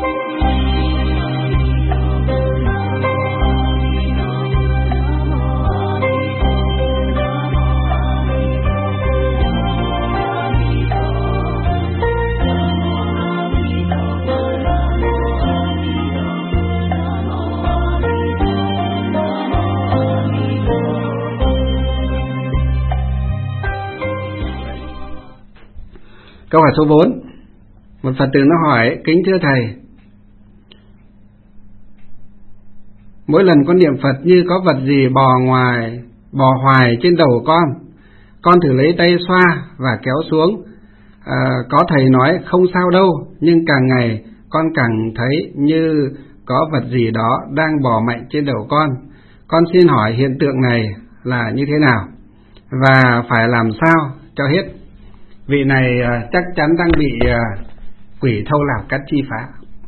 Câu hỏi số 4. Một Phật tử nó hỏi: kính thưa thầy, mỗi lần con niệm Phật như có vật gì bò hoài trên đầu con thử lấy tay xoa và kéo xuống. Có thầy nói không sao đâu, nhưng càng ngày con càng thấy như có vật gì đó đang bò mạnh trên đầu con. Con xin hỏi hiện tượng này là như thế nào và phải làm sao cho hết? Vị này chắc chắn đang bị quỷ thâu lạc cắt chi phá.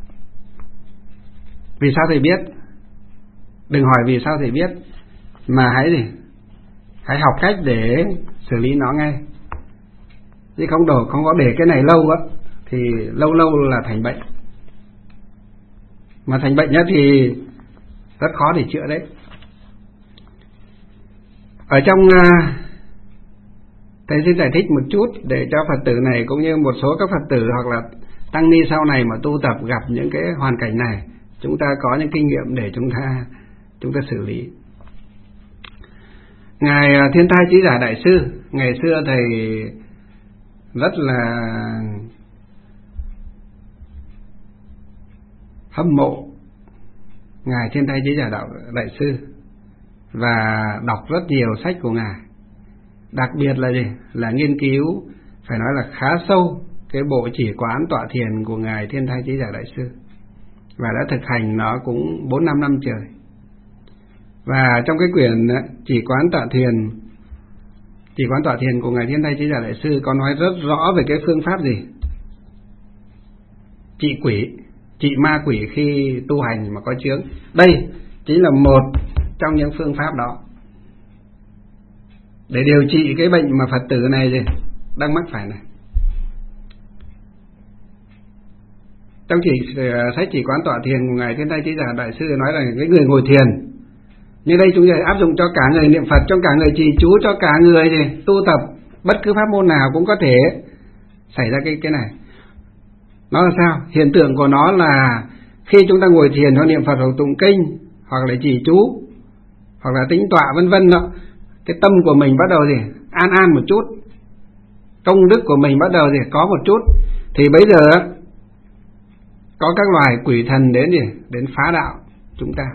Vì sao thầy biết? Đừng hỏi vì sao thầy biết, mà hãy học cách để xử lý nó ngay. Chứ không có để cái này lâu á thì lâu là thành bệnh. Mà thành bệnh nhất thì rất khó để chữa đấy. Ở trong thầy xin giải thích một chút để cho Phật tử này cũng như một số các Phật tử hoặc là tăng ni sau này mà tu tập gặp những cái hoàn cảnh này, chúng ta có những kinh nghiệm để chúng ta xử lý. Ngài Thiên Thai Chí Giả Đại Sư, ngày xưa thầy rất là hâm mộ Ngài Thiên Thai Chí Giả Đại Sư và đọc rất nhiều sách của Ngài. Đặc biệt là là nghiên cứu, phải nói là khá sâu cái bộ chỉ quán tọa thiền của Ngài Thiên Thai Chí Giả Đại Sư, và đã thực hành nó cũng 4-5 năm trời. Và trong cái quyển chỉ quán tọa thiền của Ngài Thiên Thai Chí Giả Đại Sư có nói rất rõ về cái phương pháp gì? Trị ma quỷ khi tu hành mà có chướng. Đây chính là một trong những phương pháp đó để điều trị cái bệnh mà Phật tử này đang mắc phải này. Trong sách chỉ quán tọa thiền của Ngài Thiên Thai Chí Giả Đại Sư nói rằng cái người ngồi thiền, như đây chúng ta áp dụng cho cả người niệm Phật, cho cả người trì chú, cho cả người tu tập bất cứ pháp môn nào cũng có thể xảy ra cái này. Nó là sao? Hiện tượng của nó là khi chúng ta ngồi thiền hoặc niệm Phật hoặc tụng kinh hoặc là trì chú hoặc là tĩnh tọa vân vân đó, cái tâm của mình bắt đầu an một chút, công đức của mình bắt đầu có một chút, thì bây giờ có các loài quỷ thần đến phá đạo chúng ta,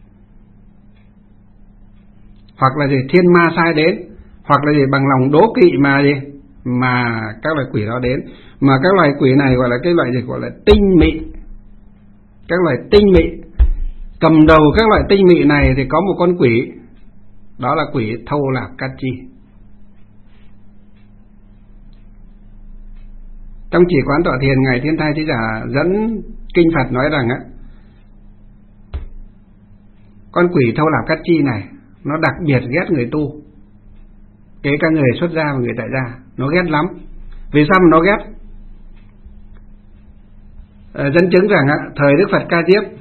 hoặc là thiên ma sai đến, hoặc là bằng lòng đố kỵ mà các loài quỷ đó đến. Mà các loài quỷ này gọi là cái loại gọi là tinh mị. Các loài tinh mị, cầm đầu các loại tinh mị này thì có một con quỷ, đó là quỷ thâu lạc cát chi. Trong chỉ quán tọa thiền, Ngài Thiên Thai Chí Giả dẫn kinh Phật nói rằng con quỷ thâu lạc cát chi này nó đặc biệt ghét người tu, kể cả người xuất gia và người tại gia, nó ghét lắm. Vì sao mà nó ghét? Dẫn chứng rằng thời Đức Phật Ca Diếp,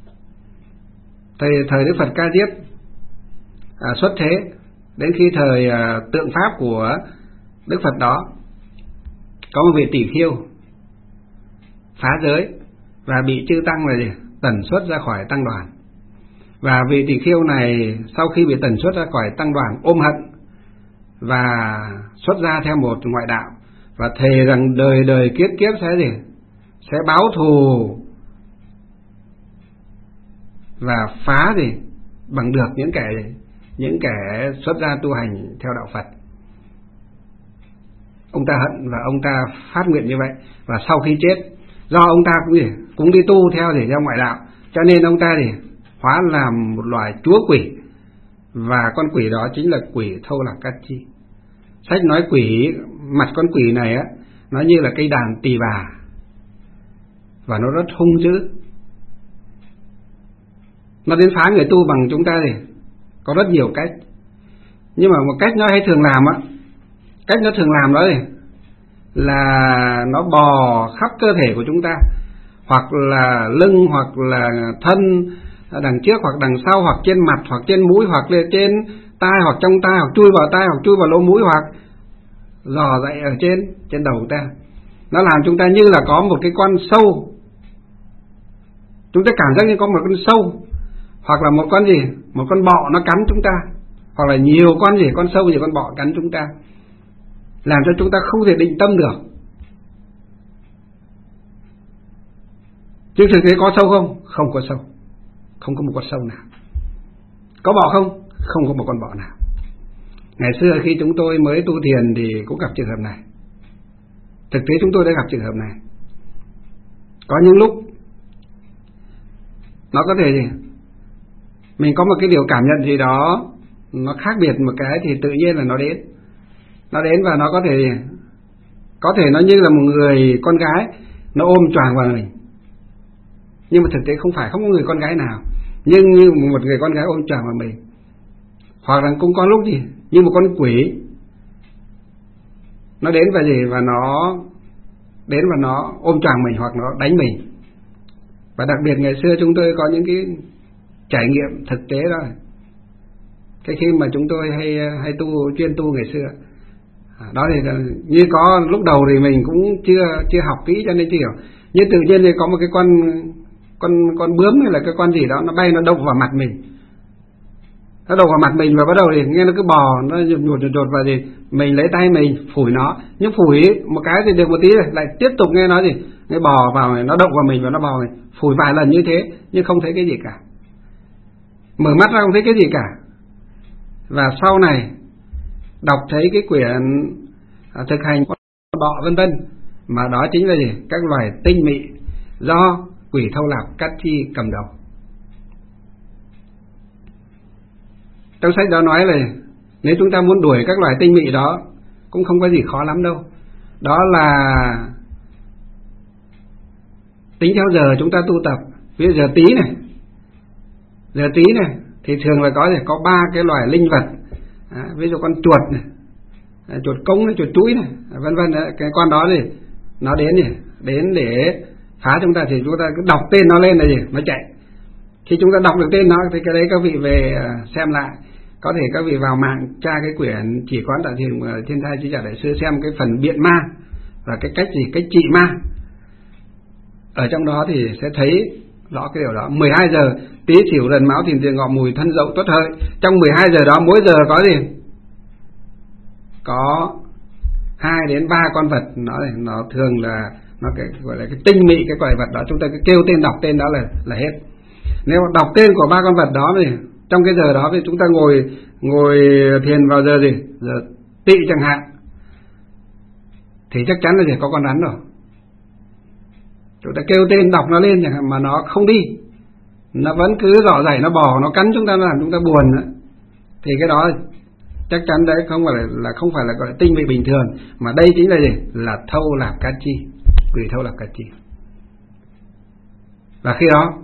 thời Đức Phật Ca Diếp xuất thế, đến khi thời tượng pháp của Đức Phật đó, có một vị tỷ khiêu phá giới và bị chư tăng tẩn xuất ra khỏi tăng đoàn. Và vị tỷ khiêu này sau khi bị tẩn xuất ra khỏi tăng đoàn ôm hận và xuất ra theo một ngoại đạo, và thề rằng đời đời kiếp kiếp sẽ báo thù và phá bằng được những kẻ xuất gia tu hành theo đạo Phật. Ông ta hận và ông ta phát nguyện như vậy, và sau khi chết, do ông ta cũng đi tu theo ngoại đạo, cho nên ông ta hóa làm một loài chúa quỷ, và con quỷ đó chính là quỷ thâu lạc cát chi. Sách nói mặt con quỷ này nó như là cây đàn tỳ bà, và nó rất hung dữ. Nó đến phá người tu bằng chúng ta có rất nhiều cách, nhưng mà một cách nó hay thường làm cách nó thường làm đó là nó bò khắp cơ thể của chúng ta, hoặc là lưng, hoặc là thân, đằng trước hoặc đằng sau, hoặc trên mặt, hoặc trên mũi, hoặc là trên tai, hoặc trong tai, hoặc chui vào tai, hoặc chui vào lỗ mũi, hoặc dò dậy ở trên đầu chúng ta. Nó làm chúng ta như là có một cái con sâu, chúng ta cảm giác như có một con sâu, hoặc là một con gì, một con bọ nó cắn chúng ta, hoặc là nhiều con gì, con sâu gì, con bọ cắn chúng ta, làm cho chúng ta không thể định tâm được. Chứ thực tế có sâu không? Không có sâu, không có một con sâu nào. Có bọ không? Không có một con bọ nào. Ngày xưa khi chúng tôi mới tu thiền thì cũng gặp trường hợp này. Thực tế chúng tôi đã gặp trường hợp này. Có những lúc nó có thể gì, mình có một cái điều cảm nhận gì đó nó khác biệt một cái thì tự nhiên là nó đến và nó có thể nó như là một người con gái nó ôm choàng vào mình, nhưng mà thực tế không có người con gái nào, nhưng như một người con gái ôm choàng vào mình. Hoặc là cũng có lúc gì như một con quỷ nó đến và gì, và nó đến và nó ôm choàng mình hoặc nó đánh mình. Và đặc biệt ngày xưa chúng tôi có những cái trải nghiệm thực tế đó. Cái khi mà chúng tôi hay chuyên tu ngày xưa đó, thì như có lúc đầu thì mình cũng chưa học kỹ cho nên chưa hiểu, nhưng tự nhiên thì có một cái con bướm hay là cái con gì đó nó bay, nó đụng vào mặt mình. Nó đụng vào mặt mình và bắt đầu thì nghe nó cứ bò, nó nhột vào gì, mình lấy tay mình phủi nó, nhưng phủi một cái thì được một tí rồi lại tiếp tục nghe nó gì, nó bò vào, nó động vào mình và nó bò mình, phủi vài lần như thế nhưng không thấy cái gì cả, mở mắt ra không thấy cái gì cả. Và sau này đọc thấy cái quyển thực hành bọ vân vân, mà đó chính là gì, các loài tinh mị do quỷ thâu lạp cát chi cầm đầu. Trong sách đó nói là nếu chúng ta muốn đuổi các loài tinh mị đó cũng không có gì khó lắm đâu. Đó là tính theo giờ chúng ta tu tập. Ví dụ giờ tí này thì thường là có 3 cái loài linh vật. Ví dụ con chuột này, chuột công này, chuột chuối này, vân vân. Cái con đó thì nó đến để phá chúng ta, thì chúng ta cứ đọc tên nó lên là gì, nó chạy. Khi chúng ta đọc được tên nó thì cái đấy các vị về xem lại. Có thể các vị vào mạng tra cái quyển Chỉ Quán Đại Thiền của Thiên Thai Trí Giả Đại Sư, xem cái phần biện ma và cái cách trị ma. Ở trong đó thì sẽ thấy rõ cái điều đó. 12 giờ Tý Sửu Dần Mão Thìn Tiền Ngọ Mùi Thân Dậu Tuất Hợi. Trong 12 giờ đó mỗi giờ có gì? Có 2 đến 3 con vật. Nó thường là nó gọi là cái tinh mị cái loài vật đó. Chúng ta cứ kêu tên, đọc tên đó là hết. Nếu đọc tên của 3 con vật đó thì trong cái giờ đó thì chúng ta ngồi thiền vào giờ gì? Giờ Tỵ chẳng hạn, thì chắc chắn là chỉ có con rắn rồi. Chúng ta kêu tên, đọc nó lên chẳng hạn mà nó không đi, nó vẫn cứ rỏ rảy, nó bò, nó cắn chúng ta, làm chúng ta buồn nữa. Thì cái đó chắc chắn đấy không phải là gọi là tinh mị bình thường, mà đây chính là gì? Là thâu lạp cát chi, quỷ thâu lạp cát chi. Và khi đó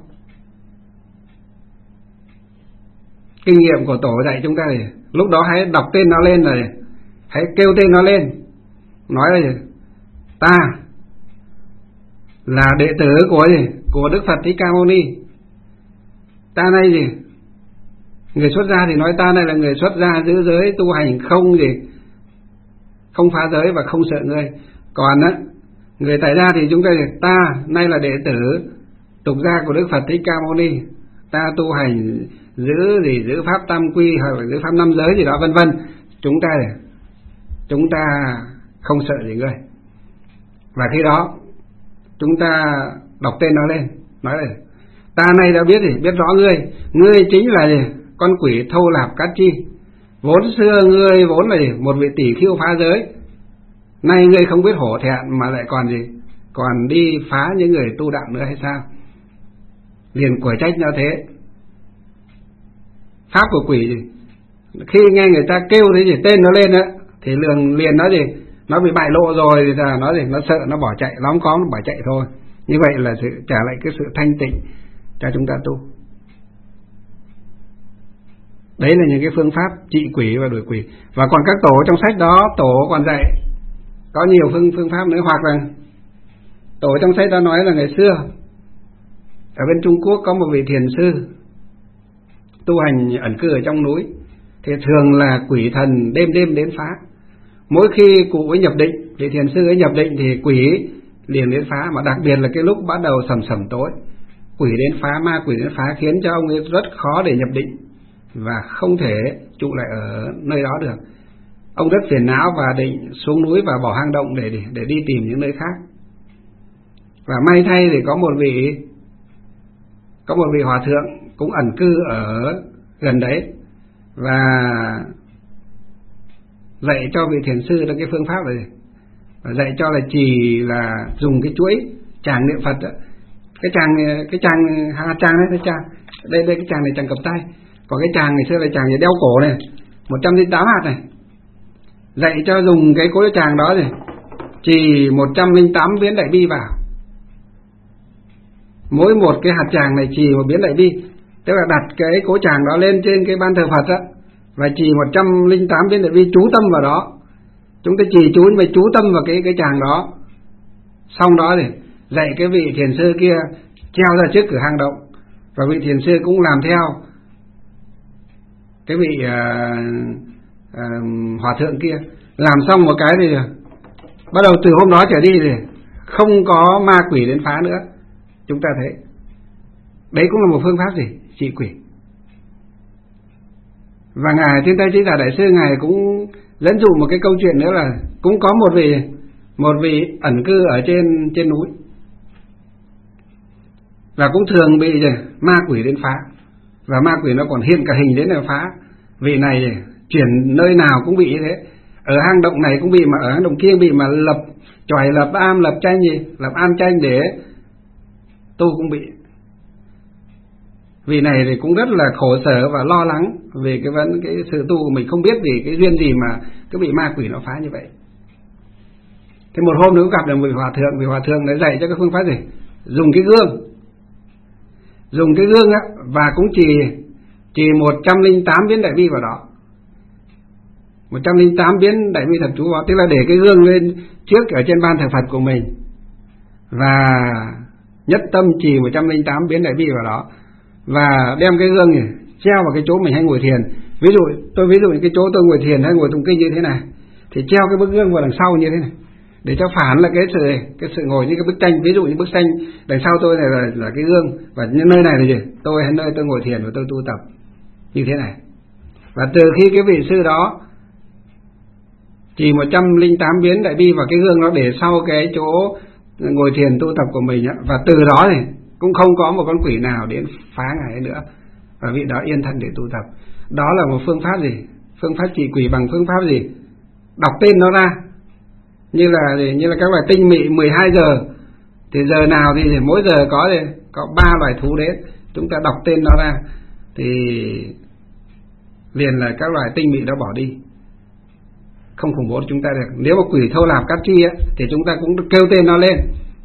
kinh nghiệm của tổ dạy chúng ta thì lúc đó hãy đọc tên nó lên, rồi hãy kêu tên nó lên, nói là gì? Ta là đệ tử của Đức Phật Thích Ca Mâu Ni. Ta này gì? Người xuất gia thì nói ta này là người xuất gia giữ giới tu hành không phá giới và không sợ ngươi. Còn á, người tại gia thì chúng ta thì ta nay là đệ tử tục gia của Đức Phật Thích Ca Mâu Ni. Ta tu hành giữ pháp tam quy hoặc là giữ pháp 5 giới gì đó vân vân. Chúng ta không sợ gì ngươi. Và khi đó chúng ta đọc tên nó lên, nói là ta nay đã biết rõ ngươi chính là gì? Con quỷ thâu lạp cát chi. Vốn xưa ngươi vốn là gì? Một vị tỷ khiêu phá giới. Nay ngươi không biết hổ thẹn mà lại còn gì? Còn đi phá những người tu đạo nữa hay sao? Liền quở trách nhau thế. Pháp của quỷ gì? Khi nghe người ta kêu thế gì tên nó lên á, thì liền nói gì? Nó bị bại lộ rồi thì nó gì? Nó sợ, nó bỏ chạy, lóng cóng nó bỏ chạy thôi. Như vậy là sự trả lại cái sự thanh tịnh cho chúng ta tu. Đấy là những cái phương pháp trị quỷ và đuổi quỷ. Và còn các tổ trong sách đó, tổ còn dạy có nhiều phương pháp nữa. Hoặc là tổ trong sách đó nói là ngày xưa Ở bên Trung Quốc có một vị thiền sư tu hành ẩn cư ở trong núi, thì thường là quỷ thần đêm đêm đến phá. Mỗi khi cụ ấy nhập định, thì thiền sư ấy nhập định thì quỷ liền đến phá, mà đặc biệt là cái lúc bắt đầu sầm sầm tối, quỷ đến phá, ma quỷ đến phá, khiến cho ông ấy rất khó để nhập định và không thể trụ lại ở nơi đó được. Ông rất phiền não và định xuống núi và bỏ hang động để đi tìm những nơi khác. Và may thay thì có một vị hòa thượng cũng ẩn cư ở gần đấy và dạy cho vị thiền sư là cái phương pháp này, và dạy cho là chỉ là dùng cái chuỗi tràng niệm Phật đó. Cái tràng đấy, cái tràng đây cái tràng này tràng cầm tay, còn cái tràng ngày xưa là tràng đeo cổ này, 108 hạt này. Dạy cho dùng cái cối tràng đó thì chỉ 108 biến đại bi vào. Mỗi một cái hạt tràng này chỉ một biến đại bi, tức là đặt cái cối tràng đó lên trên cái ban thờ Phật á, và chỉ 108 biến đại bi chú tâm vào đó. Chúng ta chỉ chú tâm vào cái tràng đó. Xong đó thì dạy cái vị thiền sư kia treo ra trước cửa hang động, và vị thiền sư cũng làm theo cái vị hòa thượng kia. Làm xong một cái thì bắt đầu từ hôm đó trở đi thì không có ma quỷ đến phá nữa. Chúng ta thấy đấy cũng là một phương pháp gì? Trị quỷ. Và ngài Thiên Tây Trí Giả Đại Sư ngài cũng dẫn dụ một cái câu chuyện nữa là cũng có một vị ẩn cư ở trên núi, và cũng thường bị ma quỷ đến phá, và ma quỷ nó còn hiện cả hình đến là phá. Vị này chuyển nơi nào cũng bị như thế, ở hang động này cũng bị, mà ở hang động kia bị, mà lập chòi, lập am, lập am tranh để tu cũng bị. Vị này thì cũng rất là khổ sở và lo lắng về cái sự tu của mình, không biết vì cái duyên gì mà cứ bị ma quỷ nó phá như vậy. Thế một hôm nữa gặp được một vị hòa thượng đã dạy cho cái phương pháp gì? Dùng cái gương á, và cũng chỉ 108 biến đại bi vào đó, 108 biến đại bi thập chú vào, tức là để cái gương lên trước ở trên ban thờ Phật của mình, và nhất tâm trì 108 biến đại bi vào đó, và đem cái gương này treo vào cái chỗ mình hay ngồi thiền. Ví dụ cái chỗ tôi ngồi thiền hay ngồi tụng kinh như thế này, thì treo cái bức gương vào đằng sau như thế này, để cho phản là cái sự ngồi như cái bức tranh. Ví dụ như bức tranh đằng sau tôi này là cái gương, và nơi này là gì? Tôi hay nơi tôi ngồi thiền và tôi tu tập như thế này. Và từ khi cái vị sư đó chỉ 108 biến đại bi vào cái gương đó để sau cái chỗ ngồi thiền tu tập của mình á, và từ đó thì cũng không có một con quỷ nào đến phá ngài ấy nữa, và vị đó yên thân để tu tập. Đó là một phương pháp gì? Phương pháp trị quỷ bằng phương pháp gì? Đọc tên nó ra, như là các loài tinh mị 12 giờ, thì giờ nào thì mỗi giờ có 3 loài thú đến, chúng ta đọc tên nó ra thì liền là các loài tinh mị đó bỏ đi, không khủng bố chúng ta được. Nếu mà quỷ thâu lạp cát chi á, thì chúng ta cũng kêu tên nó lên,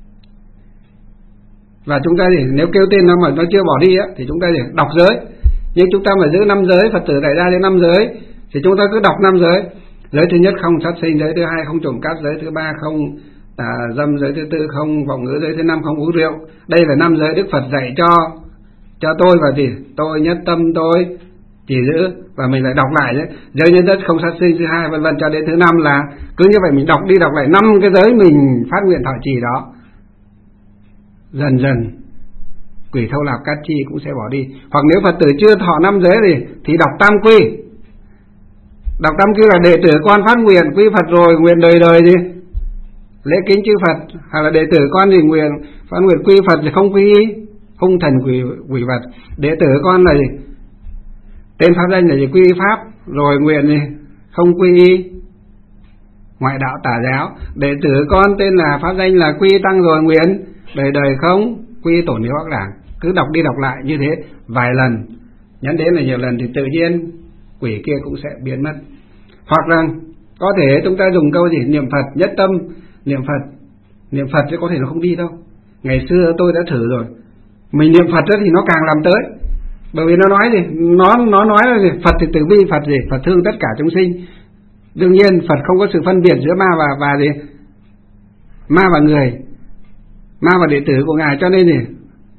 và chúng ta thì nếu kêu tên nó mà nó chưa bỏ đi á, thì chúng ta thì đọc giới. Nhưng chúng ta mà giữ 5 giới, Phật tử đại ra đến 5 giới, thì chúng ta cứ đọc 5 giới. Giới thứ nhất không sát sinh, giới thứ hai không trộm cắp, giới thứ ba không tà dâm, giới thứ tư không vọng ngữ, giới thứ năm không uống rượu. Đây là 5 giới Đức Phật dạy cho tôi, và thì tôi nhất tâm tôi chỉ giữ, và mình lại đọc lại đấy. Giới thứ nhất không sát sinh, thứ hai vân vân cho đến thứ 5 là cứ như vậy mình đọc đi đọc lại 5 cái giới mình phát nguyện thọ trì đó. Dần dần quỷ thâu lạp cát chi cũng sẽ bỏ đi. Hoặc nếu Phật tử chưa thọ 5 giới thì đọc tam quy. Đọc tam quy là đệ tử con phát nguyện quy Phật rồi, nguyện đời đời gì lễ kính chư Phật, hoặc là đệ tử con thì nguyện phát nguyện quy Phật thì không quy hung thần quỷ vật. Đệ tử con là gì? Tên pháp danh là gì? Quy pháp, rồi nguyện gì? Không quy ngoại đạo tà giáo. Đệ tử con tên là pháp danh là quy tăng, rồi nguyện đời đời không quy tổn hiếu ác đảng. Cứ đọc đi đọc lại như thế vài lần, nhắn đến là nhiều lần, thì tự nhiên quỷ kia cũng sẽ biến mất. Hoặc là có thể chúng ta dùng câu gì? Niệm Phật nhất tâm, niệm Phật chứ có thể nó không đi đâu. Ngày xưa tôi đã thử rồi, mình niệm Phật thì nó càng làm tới, bởi vì nó nói gì? Nó nói là gì? Phật thì từ bi, Phật gì? Phật thương tất cả chúng sinh. Đương nhiên Phật không có sự phân biệt giữa ma và gì? Ma và người, ma và đệ tử của ngài, cho nên gì?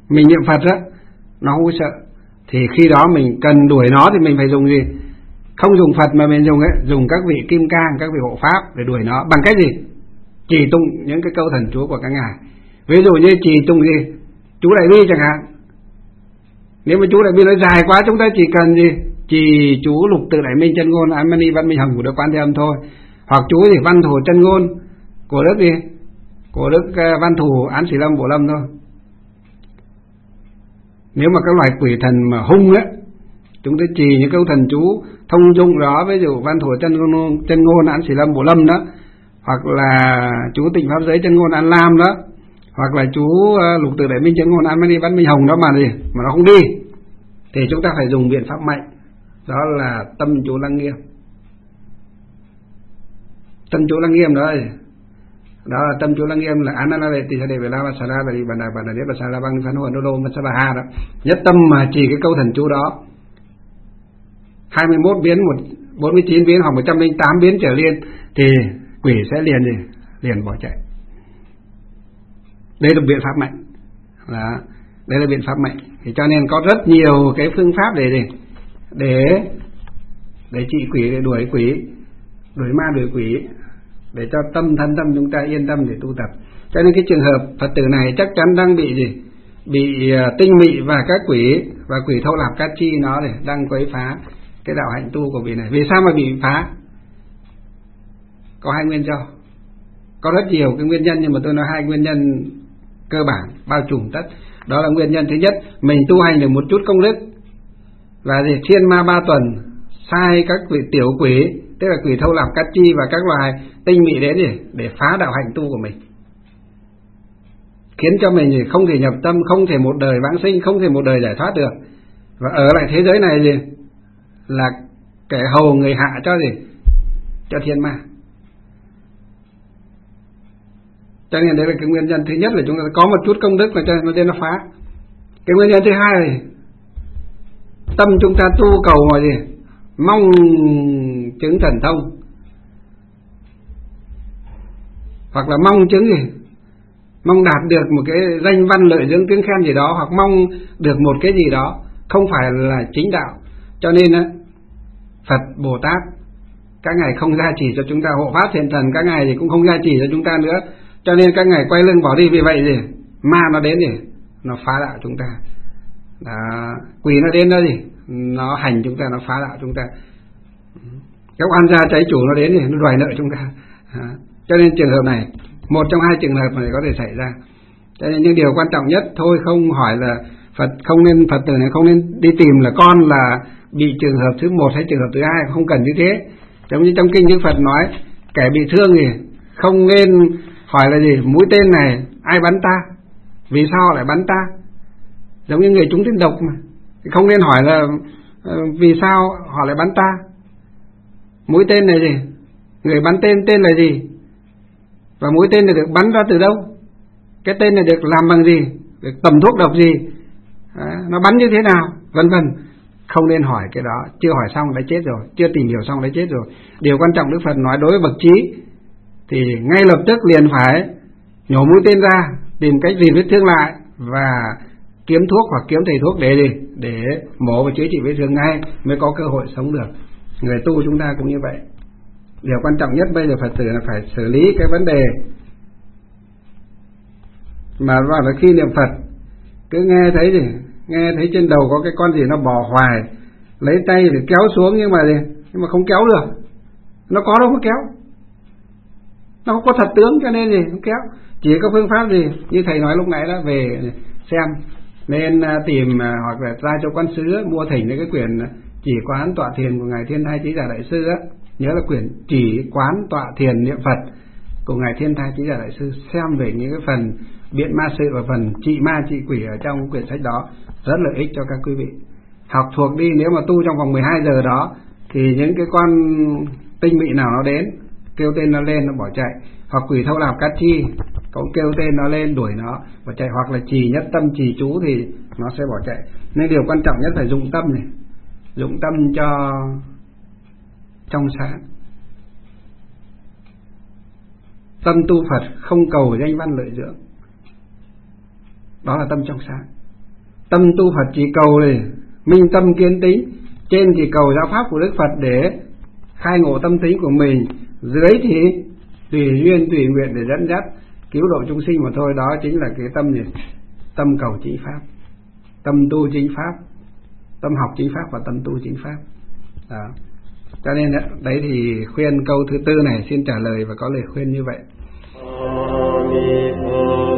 mình niệm Phật á, nó không có sợ, thì khi đó mình cần đuổi nó thì mình phải dùng gì? Không dùng Phật mà mình dùng các vị kim cang, các vị hộ pháp để đuổi nó. Bằng cách gì? Trì tụng những cái câu thần chú của các ngài. Ví dụ như trì tụng gì? Chú Đại Bi chẳng hạn. Nếu mà chú Đại Bi nói dài quá, chúng ta chỉ cần gì? Trì chú Lục Tự Đại Minh Chân Ngôn Án Mani Văn Minh Hồng của Đức Quan Thế Âm thôi. Hoặc chú gì? Văn Thủ Chân Ngôn của Đức gì? Của Đức Văn Thủ Án Sĩ Lâm Bộ Lâm thôi. Nếu mà các loài quỷ thần mà hung á, chúng ta trì những câu thần chú thông dụng đó, ví dụ Văn Thủ Chân Ngôn Án Sĩ Lâm Bộ Lâm đó, hoặc là chú Tịnh Pháp Giới Chân Ngôn An Lam đó, hoặc là chú Lục Tự Đại Minh Chân Ngôn Án Mani Văn Minh Hồng đó mà gì mà nó không đi, thì chúng ta phải dùng biện pháp mạnh, đó là tâm chú Lăng Nghiêm. Tâm chú Lăng Nghiêm đó là tâm chú Lăng Nghiêm là Ananale Tỳ Sa Đề Về La Và Sa La Và Đi Bà Đà Bà Đà Đế Bà Sa La Băng Phán Hồn Đô Đô Mà Sa Bà Ha đó. Nhất tâm mà chỉ cái câu thần chú đó 21 biến, 49 biến hoặc 108 biến trở lên thì quỷ sẽ liền bỏ chạy. Đây là biện pháp mạnh. Đó, đây là biện pháp mạnh. Thì cho nên có rất nhiều cái phương pháp để trị quỷ, để đuổi quỷ, đuổi ma đuổi quỷ, để cho thân tâm chúng ta yên tâm để tu tập. Cho nên cái trường hợp Phật tử này chắc chắn đang bị gì? Bị tinh mị và các quỷ và quỷ thâu lạp cát chi nó đang quấy phá cái đạo hạnh tu của vị này. Vì sao mà bị phá? Có hai nguyên do. Có rất nhiều cái nguyên nhân, nhưng mà tôi nói hai nguyên nhân cơ bản bao trùm tất. Đó là nguyên nhân thứ nhất, mình tu hành được một chút công đức và gì? Thiên ma ba tuần sai các vị tiểu quỷ, tức là quỷ thâu lạp cát chi và các loài tinh mị đến để phá đạo hạnh tu của mình, khiến cho mình không thể nhập tâm, không thể một đời vãng sinh, không thể một đời giải thoát được, và ở lại thế giới này là kẻ hầu người hạ cho thiên ma. Cho nên đấy là cái nguyên nhân thứ nhất, là chúng ta có một chút công đức là cho nên nó phá. Cái nguyên nhân thứ hai là tâm chúng ta tu cầu mà mong chứng thần thông, hoặc là mong chứng mong đạt được một cái danh văn lợi dưỡng tiếng khen gì đó, hoặc mong được một cái gì đó không phải là chính đạo. Cho nên Phật Bồ Tát các ngài không gia trì cho chúng ta, hộ pháp thiện thần các ngài thì cũng không gia trì cho chúng ta nữa. Cho nên các ngài quay lưng bỏ đi. Vì vậy ma nó đến nó phá đạo chúng ta. Quỷ nó đến đó nó hành chúng ta, nó phá đạo chúng ta. Các oan gia trái chủ nó đến nó đòi nợ chúng ta. Cho nên trường hợp này, một trong hai trường hợp này có thể xảy ra. Cho nên những điều quan trọng nhất thôi, không hỏi là Phật tử này không nên đi tìm là con là bị trường hợp thứ một hay trường hợp thứ hai, không cần như thế. Giống như trong kinh Đức Phật nói, kẻ bị thương không nên hỏi là mũi tên này ai bắn ta, vì sao lại bắn ta. Giống như người trúng tên độc mà, không nên hỏi là vì sao họ lại bắn ta. Mũi tên này người bắn tên là gì, và mũi tên này được bắn ra từ đâu, cái tên này được làm bằng gì, được tầm thuốc độc gì, nó bắn như thế nào, vân vân. Không nên hỏi cái đó, chưa hỏi xong đã chết rồi, chưa tìm hiểu xong đã chết rồi. Điều quan trọng Đức Phật nói đối với bậc trí thì ngay lập tức liền phải nhổ mũi tên ra, tìm cách gì vết thương lại và kiếm thuốc hoặc kiếm thầy thuốc để mổ và chữa trị vết thương ngay, mới có cơ hội sống được. Người tu chúng ta cũng như vậy. Điều quan trọng nhất bây giờ Phật tử là phải xử lý cái vấn đề mà là khi niệm Phật cứ nghe thấy trên đầu có cái con gì nó bò hoài, lấy tay để kéo xuống nhưng mà không kéo được. Nó có đâu có kéo, nó không có thật tướng, cho nên không kéo. Chỉ có phương pháp như thầy nói lúc nãy đó, về xem nên tìm hoặc là ra cho quan sứ mua thỉnh cái quyển Chỉ Quán Tọa Thiền của ngài Thiên Thai Trí Giả Đại Sư á, nhớ là quyển Chỉ Quán Tọa Thiền Niệm Phật của ngài Thiên Thai Trí Giả Đại Sư, xem về những cái phần biện ma sự và phần trị ma trị quỷ ở trong quyển sách đó, rất lợi ích cho các quý vị học thuộc đi. Nếu mà tu trong vòng 12 giờ đó thì những cái con tinh mị nào nó đến, kêu tên nó lên nó bỏ chạy, hoặc quỷ thâu lạp cát chi cũng kêu tên nó lên đuổi nó bỏ chạy, hoặc là trì nhất tâm trì chú thì nó sẽ bỏ chạy. Nên điều quan trọng nhất là dụng tâm dụng tâm cho trong sáng. Tâm tu Phật không cầu danh văn lợi dưỡng, đó là tâm trong sáng. Tâm tu Phật chỉ cầu này minh tâm kiến tính, trên thì cầu giáo pháp của Đức Phật để khai ngộ tâm tính của mình, dưới thì tùy duyên tùy nguyện để dẫn dắt cứu độ chúng sinh mà thôi. Đó chính là cái tâm gì? Tâm cầu chính pháp, tâm tu chính pháp, tâm học chính pháp và tâm tu chính pháp. Đó. Cho nên đấy thì khuyên câu thứ tư này xin trả lời và có lời khuyên như vậy.